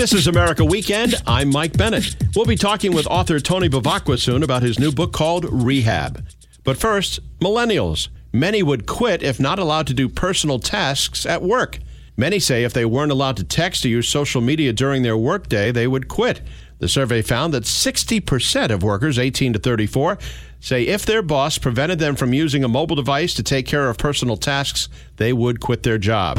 This is America Weekend. I'm Mike Bennett. We'll be talking with author Tony Bevacqua soon about his new book called Rehab. But first, millennials. Many would quit if not allowed to do personal tasks at work. Many say if they weren't allowed to text or use social media during their workday, they would quit. The survey found that 60% of workers 18 to 34 say if their boss prevented them from using a mobile device to take care of personal tasks, they would quit their job.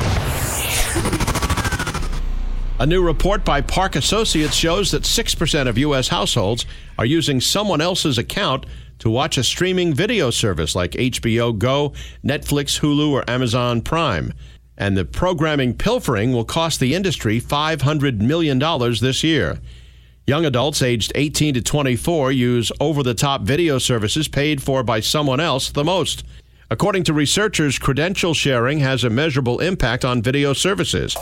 A new report by Park Associates shows that 6% of U.S. households are using someone else's account to watch a streaming video service like HBO Go, Netflix, Hulu, or Amazon Prime. And the programming pilfering will cost the industry $500 million this year. Young adults aged 18 to 24 use over-the-top video services paid for by someone else the most. According to researchers, credential sharing has a measurable impact on video services.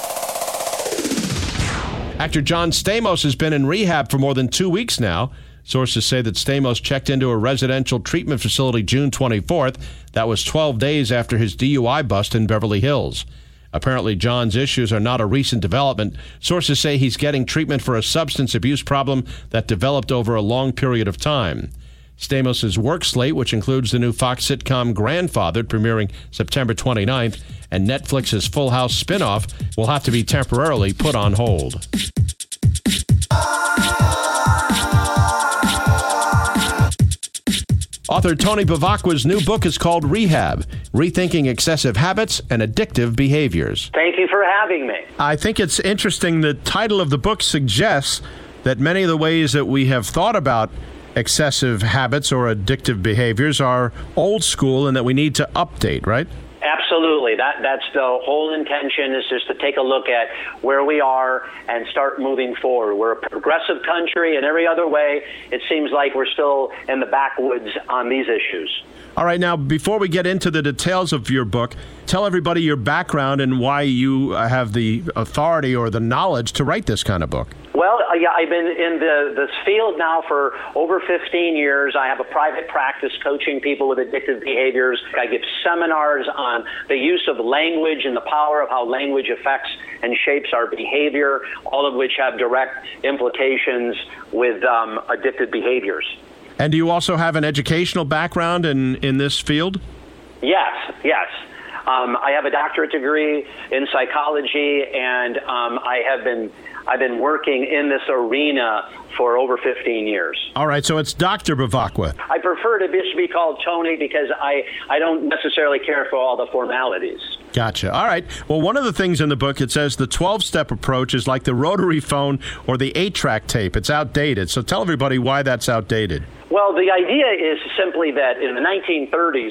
Actor John Stamos has been in rehab for more than 2 weeks now. Sources say that Stamos checked into a residential treatment facility June 24th. That was 12 days after his DUI bust in Beverly Hills. Apparently, John's issues are not a recent development. Sources say he's getting treatment for a substance abuse problem that developed over a long period of time. Stamos' work slate, which includes the new Fox sitcom Grandfathered, premiering September 29th, and Netflix's Full House spinoff, will have to be temporarily put on hold. Author Tony Bevacqua's new book is called Rehab, Rethinking Excessive Habits and Addictive Behaviors. Thank you for having me. I think it's interesting the title of the book suggests that many of the ways that we have thought about excessive habits or addictive behaviors are old school and that we need to update, right? Absolutely. That's the whole intention, is just to take a look at where we are and start moving forward. We're a progressive country. In every other way, it seems like we're still in the backwoods on these issues. All right. Now, before we get into the details of your book, tell everybody your background and why you have the authority or the knowledge to write this kind of book. Well, yeah, I've been in this field now for over 15 years. I have a private practice coaching people with addictive behaviors. I give seminars on the use of language and the power of how language affects and shapes our behavior, all of which have direct implications with addictive behaviors. And do you also have an educational background in this field? Yes. I have a doctorate degree in psychology, and I've been working in this arena for over 15 years. All right, so it's Dr. Bevacqua. I prefer to be called Tony because I don't necessarily care for all the formalities. Gotcha. All right. Well, one of the things in the book, it says the 12-step approach is like the rotary phone or the 8-track tape. It's outdated. So tell everybody why that's outdated. Well, the idea is simply that in the 1930s,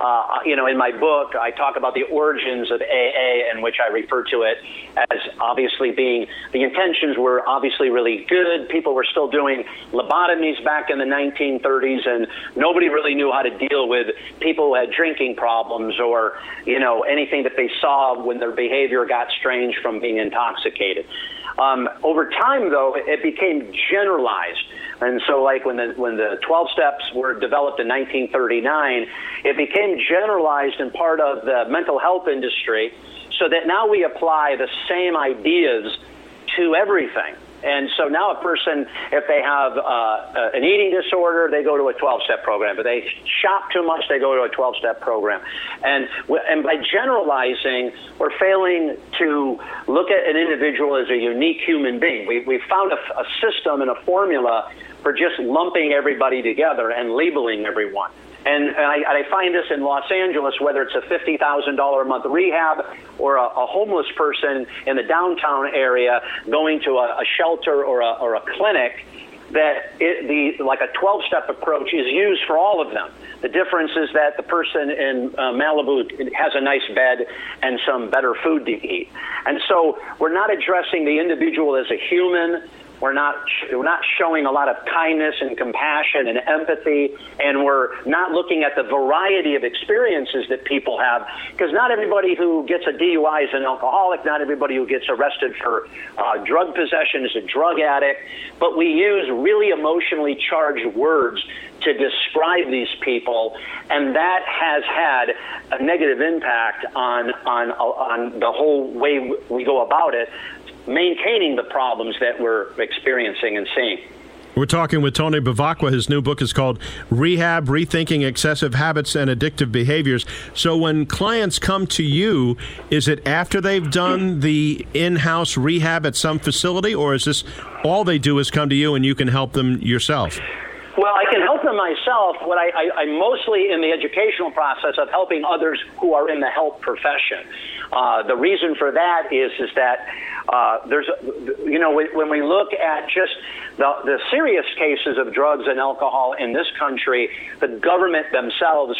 in my book, I talk about the origins of AA, in which I refer to it as obviously being, the intentions were obviously really good. People were still doing lobotomies back in the 1930s, and nobody really knew how to deal with people who had drinking problems or, anything that they saw when their behavior got strange from being intoxicated. Over time, though, it became generalized. And so, like when the 12 steps were developed in 1939, it became generalized and part of the mental health industry, so that now we apply the same ideas to everything. And so now a person, if they have an eating disorder, they go to a 12-step program. If they shop too much, they go to a 12-step program. And by generalizing, we're failing to look at an individual as a unique human being. We found a system and a formula for just lumping everybody together and labeling everyone. And I find this in Los Angeles, whether it's a $50,000 a month rehab or a homeless person in the downtown area going to a shelter or a clinic, that like a 12-step approach is used for all of them. The difference is that the person in Malibu has a nice bed and some better food to eat. And so we're not addressing the individual as a human. We're not showing a lot of kindness and compassion and empathy, and we're not looking at the variety of experiences that people have, because not everybody who gets a DUI is an alcoholic, not everybody who gets arrested for drug possession is a drug addict, but we use really emotionally charged words to describe these people, and that has had a negative impact on the whole way we go about it. maintaining the problems that we're experiencing and seeing. We're talking with Tony Bevacqua. His new book is called Rehab, Rethinking Excessive Habits and Addictive Behaviors. So when clients come to you, is it after they've done the in-house rehab at some facility, or is this all they do is come to you and you can help them yourself? Well, I can help them myself. What I'm mostly in the educational process of helping others who are in the health profession. The reason for that is that there's, when we look at just the serious cases of drugs and alcohol in this country, the government themselves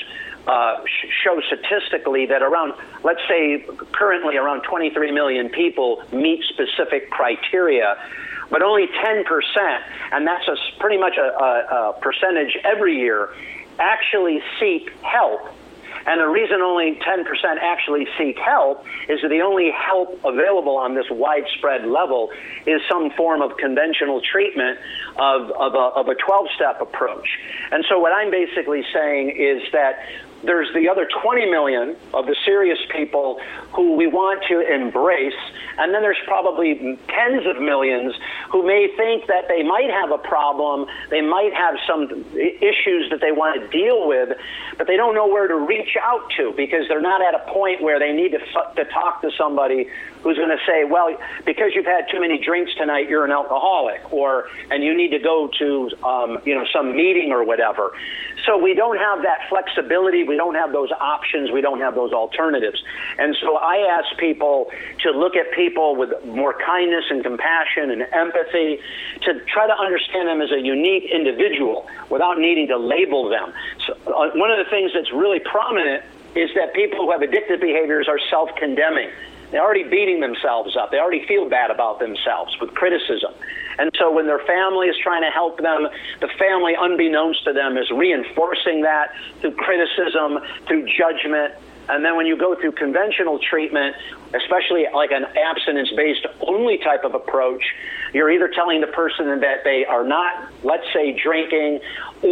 show statistically that around, let's say, currently around 23 million people meet specific criteria, but only 10%, and that's pretty much a percentage every year, actually seek help. And the reason only 10% actually seek help is that the only help available on this widespread level is some form of conventional treatment of a 12-step approach. And so what I'm basically saying is that there's the other 20 million of the serious people who we want to embrace, and then there's probably tens of millions who may think that they might have a problem, they might have some issues that they want to deal with, but they don't know where to reach out to because they're not at a point where they need to talk to somebody who's going to say, well, because you've had too many drinks tonight, you're an alcoholic, and you need to go to some meeting or whatever. So we don't have that flexibility. We don't have those options. We don't have those alternatives. And so I ask people to look at people with more kindness and compassion and empathy, to try to understand them as a unique individual without needing to label them. So, one of the things that's really prominent is that people who have addictive behaviors are self-condemning. They're already beating themselves up. They already feel bad about themselves with criticism. And so when their family is trying to help them, the family, unbeknownst to them, is reinforcing that through criticism, through judgment. And then when you go through conventional treatment, especially like an abstinence-based only type of approach, you're either telling the person that they are not, let's say, drinking,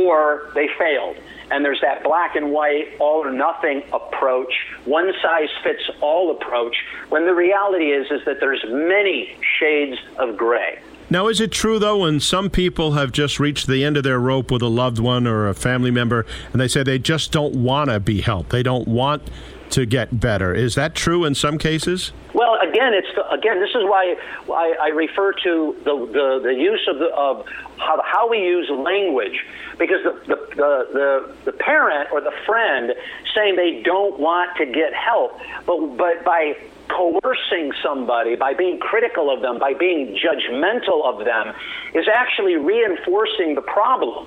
or they failed. And there's that black and white, all or nothing approach, one size fits all approach, when the reality is that there's many shades of gray. Now, is it true, though, when some people have just reached the end of their rope with a loved one or a family member, and they say they just don't want to be helped, they don't want to get better? Is that true in some cases? Well, again, this is why I refer to the use of how we use language, because the parent or the friend saying they don't want to get help, but by coercing somebody, by being critical of them, by being judgmental of them, is actually reinforcing the problem.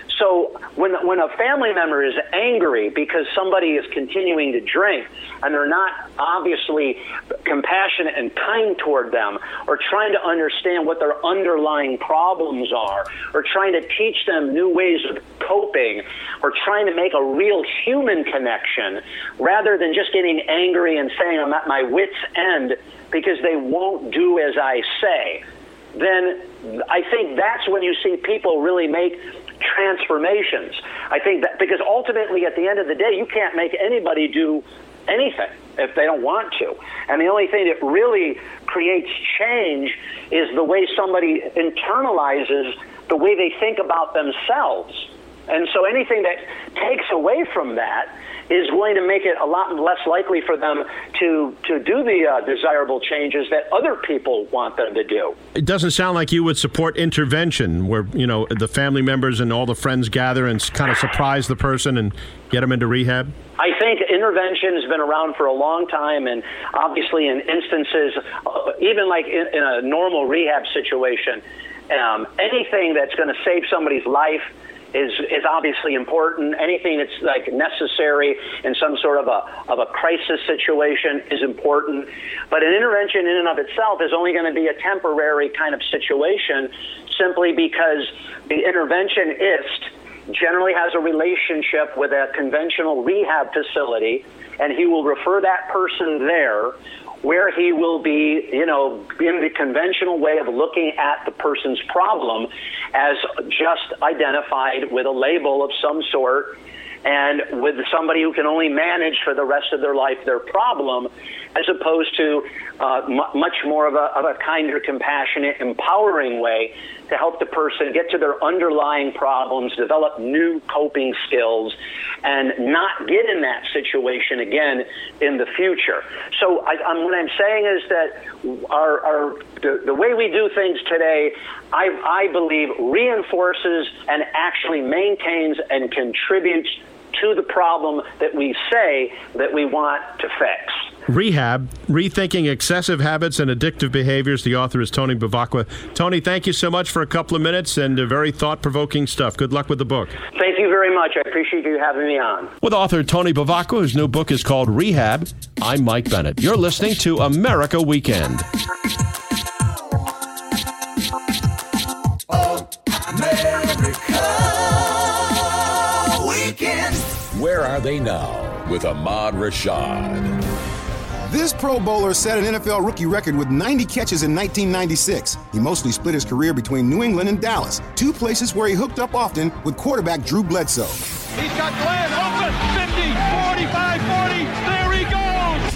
So when a family member is angry because somebody is continuing to drink and they're not obviously compassionate and kind toward them, or trying to understand what their underlying problems are, or trying to teach them new ways of coping, or trying to make a real human connection, rather than just getting angry and saying I'm at my wit's end because they won't do as I say, then I think that's when you see people really make transformations. I think that because ultimately at the end of the day, you can't make anybody do anything if they don't want to. And the only thing that really creates change is the way somebody internalizes the way they think about themselves. And so anything that takes away from that is going to make it a lot less likely for them to do the desirable changes that other people want them to do. It doesn't sound like you would support intervention where, the family members and all the friends gather and kind of surprise the person and get them into rehab? I think intervention has been around for a long time, and obviously in instances, even like in a normal rehab situation, anything that's going to save somebody's life is obviously important. Anything that's like necessary in some sort of a crisis situation is important. But an intervention in and of itself is only going to be a temporary kind of situation, simply because the interventionist generally has a relationship with a conventional rehab facility, and he will refer that person there, where he will be, in the conventional way of looking at the person's problem as just identified with a label of some sort, and with somebody who can only manage for the rest of their life their problem, as opposed to much more of a kinder, compassionate, empowering way to help the person get to their underlying problems, develop new coping skills, and not get in that situation again in the future. So what I'm saying is that the way we do things today, I believe, reinforces and actually maintains and contributes to the problem that we say that we want to fix. Rehab, Rethinking Excessive Habits and Addictive Behaviors. The author is Tony Bevacqua. Tony, thank you so much for a couple of minutes and very thought-provoking stuff. Good luck with the book. Thank you very much. I appreciate you having me on. With author Tony Bevacqua, whose new book is called Rehab, I'm Mike Bennett. You're listening to America Weekend. America Weekend. Where are they now with Ahmad Rashad? This Pro Bowler set an NFL rookie record with 90 catches in 1996. He mostly split his career between New England and Dallas, two places where he hooked up often with quarterback Drew Bledsoe. He's got Glenn open, 50, 45, 40, there he goes!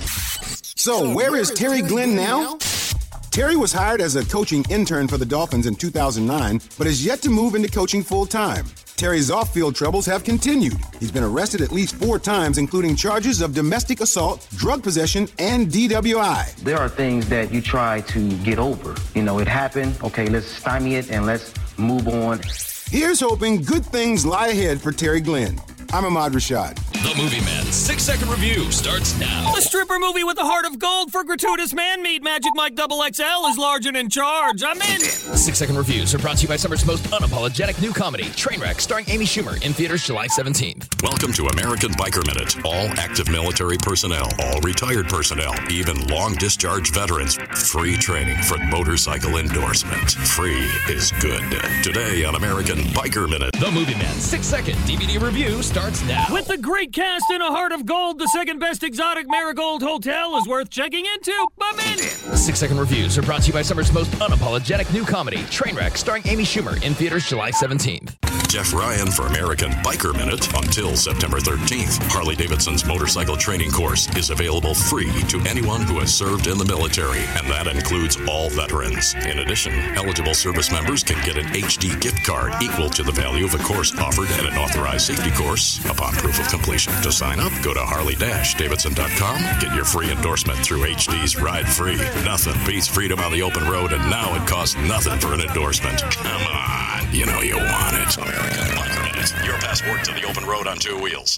So where is Terry Glenn now? Terry was hired as a coaching intern for the Dolphins in 2009, but has yet to move into coaching full-time. Terry's off-field troubles have continued. He's been arrested at least 4 times, including charges of domestic assault, drug possession, and DWI. There are things that you try to get over. You know, it happened. Okay, let's stymie it and let's move on. Here's hoping good things lie ahead for Terry Glenn. I'm Ahmad Rashad. The Movie Man 6-second review starts now. A stripper movie with a heart of gold for gratuitous man meat. Magic Mike XXL is large and in charge. I'm in. 6-second reviews are brought to you by summer's most unapologetic new comedy, Trainwreck, starring Amy Schumer, in theaters July 17th. Welcome to American Biker Minute. All active military personnel, all retired personnel, even long-discharge veterans. Free training for motorcycle endorsement. Free is good. Today on American Biker Minute. The Movie Man 6-second DVD review starts now. With a great cast and a heart of gold, the second best exotic Marigold Hotel is worth checking into. I'm in. 6-second reviews are brought to you by summer's most unapologetic new comedy, Trainwreck, starring Amy Schumer, in theaters July 17th. Jeff Ryan for American Biker Minute. Until September 13th, Harley-Davidson's motorcycle training course is available free to anyone who has served in the military, and that includes all veterans. In addition, eligible service members can get an HD gift card equal to the value of a course offered at an authorized safety course upon proof of completion. To sign up, go to harley-davidson.com. Get your free endorsement through HD's Ride Free. Nothing beats freedom on the open road, and now it costs nothing for an endorsement. Come on, you know you want it. American Biker Minute, your passport to the open road on 2 wheels.